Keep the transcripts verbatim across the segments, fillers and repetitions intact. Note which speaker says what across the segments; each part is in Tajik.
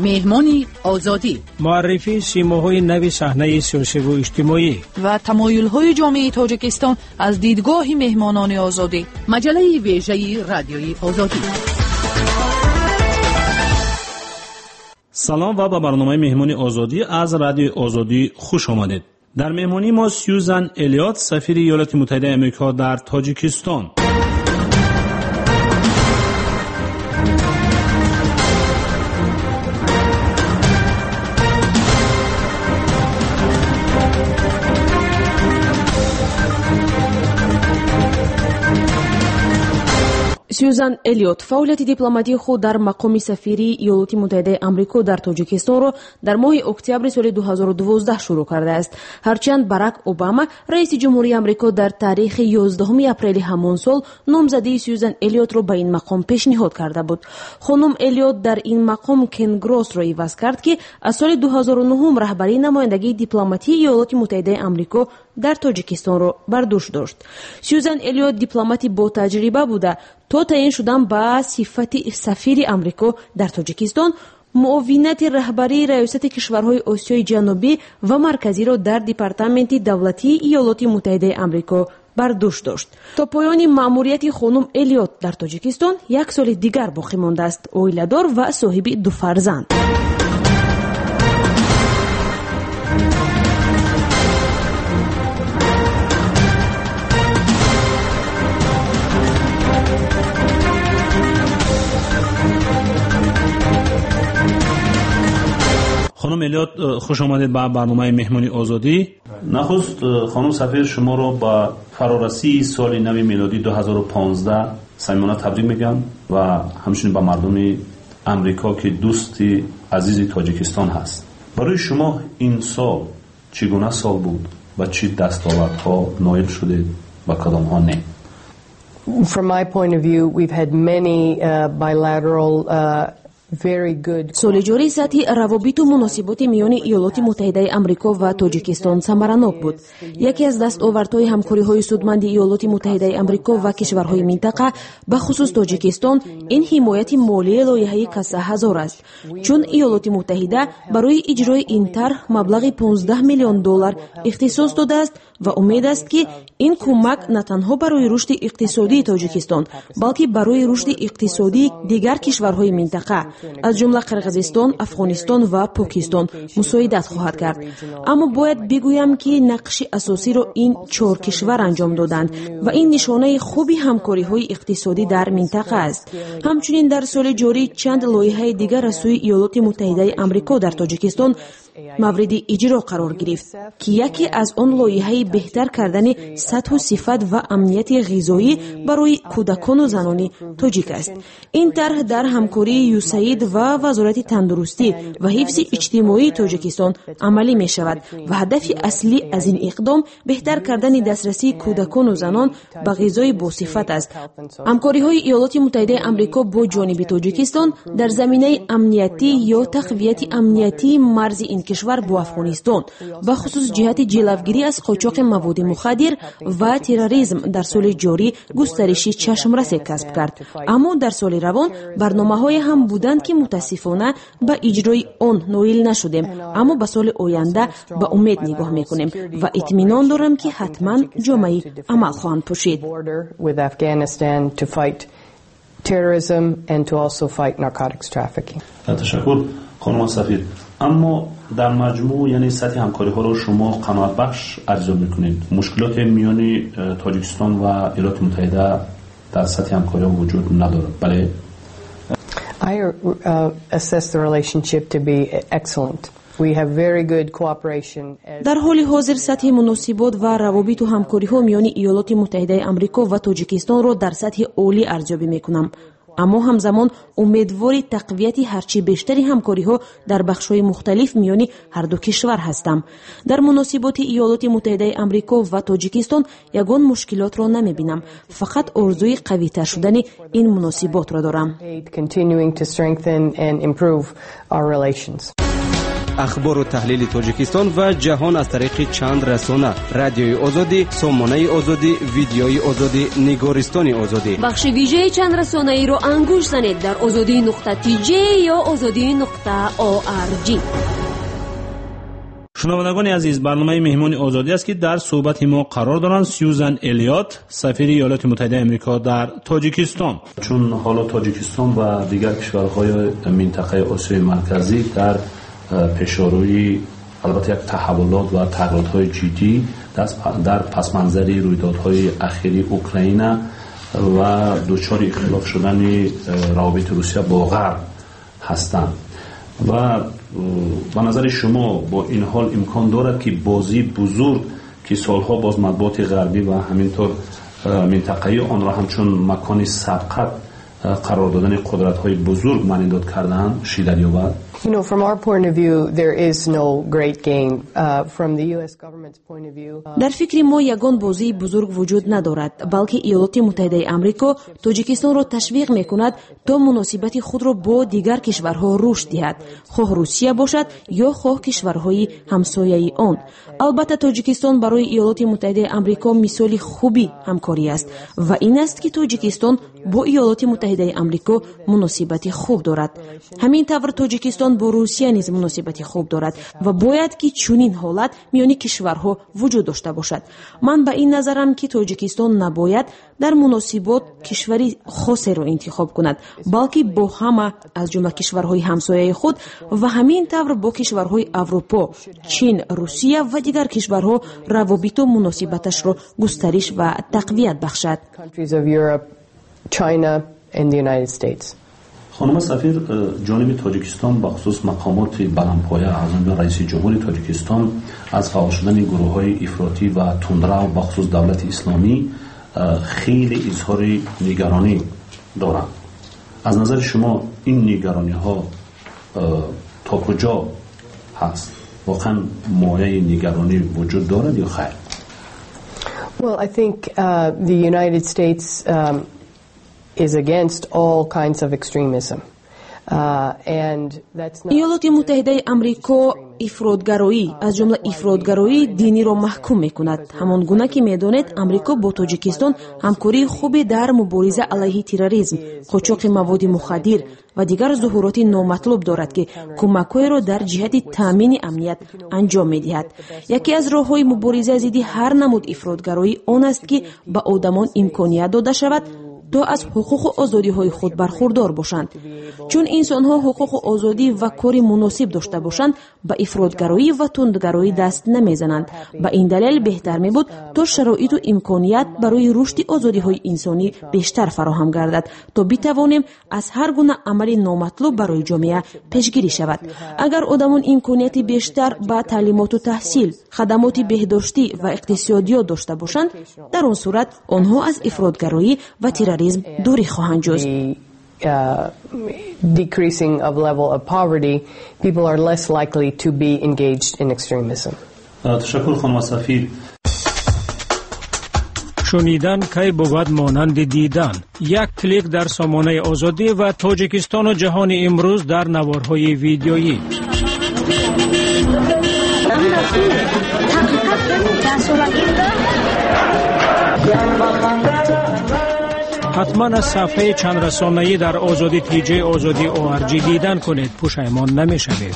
Speaker 1: مهمانی آزادی،
Speaker 2: معرفی سیماهای نو صحنه سیاسی و اجتماعی
Speaker 3: و تمایل‌های جامعه تاجیکستان از دیدگاه مهمانان آزادی.
Speaker 1: مجله ویژه رادیوی آزادی.
Speaker 4: سلام و به برنامه مهمانی آزادی از رادیو آزادی خوش آمدید. در مهمانی ما سیوزن الیوت، سفیر ایالات متحده آمریکا در تاجیکستان.
Speaker 5: سیوزن الیوت فعالیت دیپلماتی خود در مقام سفیری ایالات متحده آمریکا در تاجیکستان را در ماه اکتبر سال دو هزار و دوازده شروع کرده است. هرچند باراک اوباما رئیس جمهوری آمریکا در تاریخ یازدهم اپریل همان سال نامزدی سیوزن الیوت را به این مقام پیشنهاد کرده بود. خانم الیوت در این مقام کن گروس را عوض کرد که از سال دو هزار و نه رهبری نمایندگی دیپلماتی ایالات متحده آمریکا در تاجیکستان را بر دوش داشت. سیوزن الیوت دیپلماتی با تجربه بوده. تا تعیین شدن با صفت سفیر آمریکا در تاجیکستان، معاونت رهبری ریاست کشورهای آسیای جنوبی و مرکزی را در دپارتمنت دولتی ایالات متحده آمریکا بر دوش داشت. تا پایان مأموریت خانم الیوت در تاجیکستان یک سال دیگر باقی مانده است. عائله‌دار و صاحب دو فرزند.
Speaker 4: خانم الیوت، خوش آمدید به برنامه مهمانی آزادی. نخست خانم سفیر، شما را با فرارسی سال نو میلادی دو هزار و پانزده صمیمانه تبریک میگم و همچنین به مردم امریکا که دوست عزیز تاجیکستان هست. برای شما این سال چگونه سال بود و چه دستاوردها نایل شده و کدام ها نه؟
Speaker 6: From my point of view, we've had many uh, bilateral uh,
Speaker 5: سال جاری سطح روابط و مناسبات میان ایالات متحده آمریکا و تاجیکستان ثمرناک بود. یکی از دستاوردهای همکاری‌های سودمند ایالات متحده آمریکا و کشورهای منطقه به خصوص تاجیکستان این حمایت مالی لایحه کسه هزار است، چون ایالات متحده برای اجرای این طرح مبلغ پانزده میلیون دلار اختصاص داده است و امید است که این کمک نه تنها برای رشد اقتصادی تاجیکستان بلکه برای رشد اقتصادی دیگر کشورهای منطقه از جمله قرقیزستان، افغانستان و پاکستان مساعدت خواهد کرد. اما باید بگویم که نقش اساسی را این چهار کشور انجام دادند و این نشانه خوبی همکاری‌های اقتصادی در منطقه است. همچنین در سال جاری چند لایحه دیگر از سوی ایالات متحده آمریکا در تاجیکستان مورد اجرا قرار گرفت که یکی از آن لایحه بهتر کردن سطح و صفت و امنیت غذایی برای کودکان و زنان تاجیک است. این طرح در همکاری یوساید و وزارت تندرستی و حفظ اجتماعی تاجیکستان عملی می شود و هدف اصلی از این اقدام بهتر کردن دسترسی کودکان و زنان به غذای با صفت است. همکاری های ایالات متحده آمریکا با جانب تاجیکستان در زمینه امنیتی یا تقویت امنیتی مرز این کشور با افغانستان به خصوص جهت جلوگیری از قاچاق مواد مخدر و تروریسم در سال جاری گسترش چشمرس کسب کرد. اما در سال روان برنامه‌های هم بودند که متاسفانه به اجرای آن نایل نشدیم، اما به سال آینده به امید نگاه میکنیم و اطمینان دارم که حتما جامعه عمل خواهند پوشید.
Speaker 4: تشکر خانم سفیر. اما در مجموع یعنی سطح همکاری ها رو شما قناعت بخش ارزیابی میکنید؟ مشکلات میان تاجیکستان و ایالات متحده در سطح همکاری ها وجود نداره؟ بله.
Speaker 6: I uh, assess the relationship to be excellent. We have very good cooperation.
Speaker 5: در حال حاضر سطح مناسبات و روابط و همکاری ها میان ایالات متحده آمریکا و تاجیکستان را در سطح عالی ارزیابی میکنم. اما همزمان امیدوار تقویت هرچی بیشتری همکاری ها در بخش‌های مختلف میان هر دو کشور هستم. در مناسبات ایالات متحده آمریکا و تاجیکستان یگان مشکلات را نمیبینم، فقط آرزوی قوی‌تر شدن این مناسبات را دارم.
Speaker 7: اخبار و تحلیل تاجیکستان و جهان از طریق چند رسانه: رادیوی آزادی، سامانه آزادی، ویدیوی آزادی، نگارستان آزادی.
Speaker 5: بخش ویژه چند رسانه ای رو انگوش زنید در آزادی نقطه تی جی یا آزادی نقطه او آر جی.
Speaker 4: شنوندگان عزیز، برنامه مهمان آزادی است که در صحبت ما قرار دارند سیوزن الیوت، سفیر ایالات متحده آمریکا در تاجیکستان. چون حالا تاجیکستان و دیگر کشورهای منطقه آسیای مرکزی در پیشروی البته یک تحولات و تغییرات‌های جدی در پس منظر رویدادهای اخیری اوکراین و دچار اختلاف شدن روابط روسیه با غرب هستند و به نظر شما با این حال امکان دارد که بازی بزرگ که سالها باز مطبوعات غربی و همینطور منطقه‌ای آن را همچون مکان سبقت قرار دادن قدرت‌های بزرگ معنیداد کردند شیدت یابد؟
Speaker 6: You know, from our point of view, there is no great game. Uh, from the U S government's point of view.
Speaker 5: در فکر ما یگان بازی بزرگ وجود ندارد، بلکه ایالات متحده آمریکا تاجیکستان را تشویق میکند تا مناسبت خود را با دیگر کشورها رشد دهد، خواه روسیه باشد یا خواه کشورهای همسایه آن. البته تاجیکستان برای ایالات متحده آمریکا مثال خوبی همکاری است و این است که تاجیکستان با ایالات متحده آمریکا مناسبت خوب دارد. همین طور تاجیکستان با روسیه نیز مناسبت خوب دارد و باید که چنین حالت میان کشورها وجود داشته باشد. من به این نظرم که تاجیکستان نباید در مناسبات کشوری خاصی را انتخاب کند، بلکه با همه از جمله کشورهای همسایه خود و همین طور با کشورهای اروپا، چین، روسیه و دیگر کشورها روابط و مناسبتش را گسترش و تقویت بخشد.
Speaker 6: China and the United States.
Speaker 4: خانم سفیر، جانب تاجیکستان بخصوص مقامات بلندپایه از جمله رئیس جمهور تاجیکستان از فعال شدن گروه‌های افراطی و تندرو بخصوص دولت اسلامی خیلی اظهار نگرانی دارند. از نظر شما این نگرانی‌ها تا کجا هست؟ واقعا مایه نگرانی وجود دارد یا خیر؟
Speaker 6: Well, I think uh, the United States um, is against all kinds of extremism. Uh, and that's not...
Speaker 5: ایالات متحده آمریکا افراطگرایی از جمله افراطگرایی دینی را محکوم میکند. همان گونه که میدانید آمریکا با تاجیکستان همکاری خوبی در مبارزه علیه تروریسم، قاچاق مواد مخدر و دیگر ظهورات نامطلوب دارد که کمک‌های را در جهت تامین امنیت انجام می‌دهد. یکی از راه‌های مبارزه ضد هر نمود افراطگرایی آن است که به آدمان امکانیت داده شود تا از حقوق و آزادی‌های خود برخوردار باشند. چون انسان‌ها حقوق و آزادی و کار مناسب داشته باشند، به افراطگرایی و تندگرایی دست نمی‌زنند. به این دلیل بهتر می‌بود تا شرایط و امکانیت برای رشد آزادی‌های انسانی بیشتر فراهم گردد تا بتوانیم از هر گونه عمل نامطلوب برای جامعه پیشگیری شود. اگر آدمان امکانیت بیشتر به تعلیمات و تحصیل، خدمات بهداشتی و اقتصادیات داشته باشند، در آن صورت آنها از افراطگرایی و تروریسم دوری خواهند جست.
Speaker 6: Uh, decreasing of level of poverty, people are less likely to be engaged in extremism.
Speaker 4: تشکر خانم سفیر.
Speaker 2: شنیدن کی بود مانند دیدن. یک کلیک در سامانه آزادی و تاجیکستان و جهان امروز در نوارهای ویدیویی. حتما از صفحه چند رسانه‌ای در آزادی تی جی آزادی او آر جی دیدن کنید، پشیمان نمی‌شوید.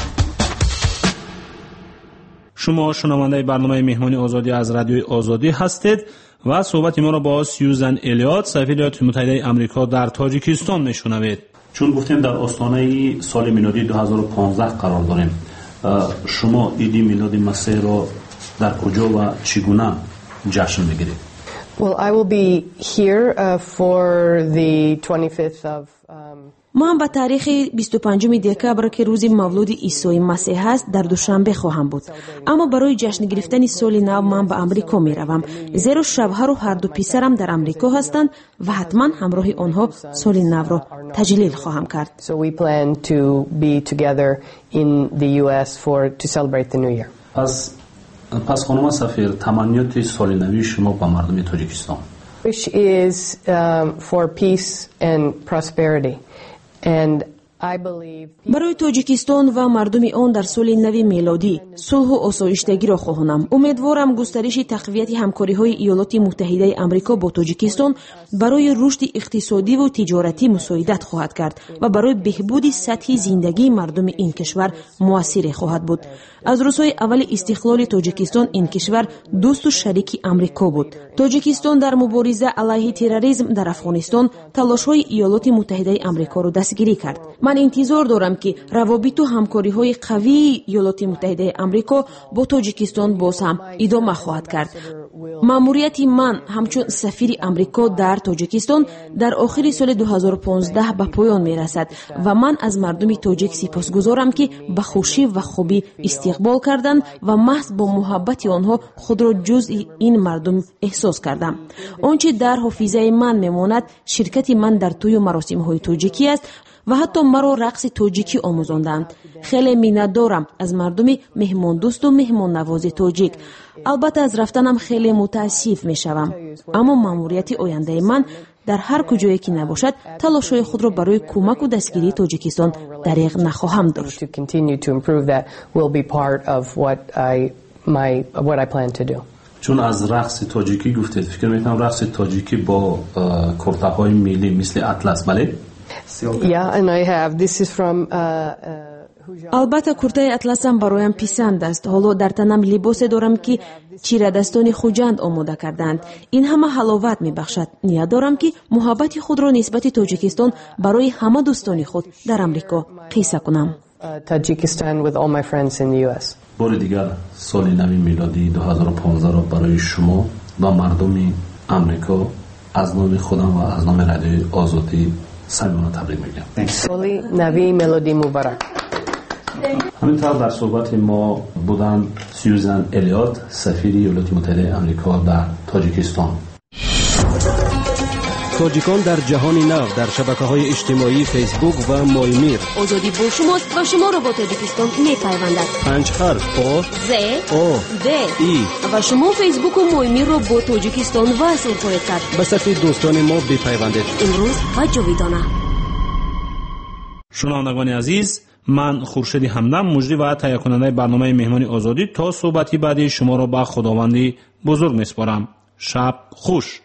Speaker 4: شما شنونده برنامه مهمانی آزادی از رادیوی آزادی هستید و صحبت ما را با سیوزن الیوت، سفیر ایالات متحده آمریکا در تاجیکستان میشنوید. چون گفتیم در آستانه سال میلادی دو هزار و پانزده قرار داریم، شما عید میلاد مسیح را در کجا و چگونه جشن میگیرید؟
Speaker 6: Well, I will be here uh, for the twenty-fifth of um
Speaker 5: من به تاریخ بیست و پنجم دکبر که روز مولود عیسی مسیح است در دوشنبه خواهم بود. اما برای جشن گرفتن سال نو من به آمریکا می روم، زیرا شوهر و هر دو پسرم در آمریکا هستند و حتما همراه آنها سال نو را تجلیل خواهم کرد.
Speaker 6: So we plan to be together in the U S for to celebrate the new year.
Speaker 4: پس پس خانم سفیر، تمنیات سال نوی شما با مردم تاجیکستان؟
Speaker 6: Wish is um, for peace and prosperity. And
Speaker 5: барои тоҷикистон ва мардуми он дар соли нави мелодӣ сулҳу осоиштагиро хоҳонам. умедворам густариши тақвияти ҳамкориҳои иёлоти муттаҳидаи амрико бо тоҷикистон барои рушди иқтисодиву тиҷоратӣ мусоидат хоҳад кард ва барои беҳбуди сатҳи зиндагии мардуми ин кишвар муассире хоҳад буд. аз рӯзҳои аввали истиқлоли тоҷикистон ин кишвар дӯсту шарики амрико буд. тоҷикистон дар мубориза алайҳи терроризм дар афғонистон талошҳои иёлоти муттаҳидаи амрикоро дастгирӣ кард. ман интизор дорам ки равобиту ҳамкориҳои қавии иёлоти муттаҳидаи амрико бо тоҷикистон боз ҳам идома хоҳад кард. маъмурияти ман ҳамчун сафири амрико дар тоҷикистон дар охири соли ду ҳазору понздаҳ ба поён мерасад ва ман аз мардуми тоҷик сипосгузорам ки ба хушӣ ва хубӣ истиқбол карданд ва маҳз бо муҳаббати онҳо худро ҷузъи ин мардум эҳсос кардам. он чи дар ҳофизаи ман мемонад ширкати ман дар тӯю маросимҳои тоҷикӣ аст ва ҳатто маро рақси тоҷикӣ омӯзонданд. хеле миннатдорам аз мардуми меҳмондӯсту меҳмоннавози тоҷик. албатта аз рафтанам хеле мутаассиф мешавам, аммо маъмурияти ояндаи ман дар ҳар куҷое ки набошад талошҳои худро барои кӯмаку дастгирии тоҷикистон дариғ нахоҳам дошт.
Speaker 4: чун аз рақси тоҷикӣ гуфтед, фикр мекунам рақси тоҷикӣ бо куртаҳои миллӣ мисли атлас, бале?
Speaker 6: Yeah, and I have. This is from uh, uh,
Speaker 5: албатта куртаи атласам бароям писанд аст. ҳоло дар танам либосе дорам ки чирадастони хуҷанд омода карданд. ин ҳама ҳаловат мебахшад. ният дорам ки муҳаббати худро нисбати тоҷикистон барои ҳама дӯстони худ дар амрико қисса кунам.
Speaker 6: Tajikistan with all my friends in the U S.
Speaker 4: бори дигар соли нави милодии ду ҳазору понздаҳ барои шумо ва мардуми амрико аз номи худам ва аз номи радиои озодӣ самимона табрик мегӯям.
Speaker 6: Soli Navi Melody Mubarak.
Speaker 4: ҳаминтавр дар суҳбати мо буданд Сьюзан Элиот, сафири Иёлоти Муттаҳидаи Амрико дар Тоҷикистон.
Speaker 7: тоҷикон дар ҷаҳони нав дар шабакаҳои иҷтимоӣ фейсбук ва моимир.
Speaker 5: озодӣ бо шумост ва шуморо бо тоҷикистон мепайвандад.
Speaker 7: панҷ харф о
Speaker 5: з
Speaker 7: о
Speaker 5: д
Speaker 7: и
Speaker 5: ва шумо фейсбуку моимирро бо тоҷикистон васл хоҳед кард.
Speaker 7: ба сафи дӯстони мо бипайвандед.
Speaker 5: имрӯз ва ҷовидона.
Speaker 4: шунавандагони азиз, ман хуршеди ҳамдам муҷдӣ ва таҳиякунандаи барномаи меҳмони озодӣ то суҳбати баъди шуморо ба худованди бузург меспорам. шаб хуш.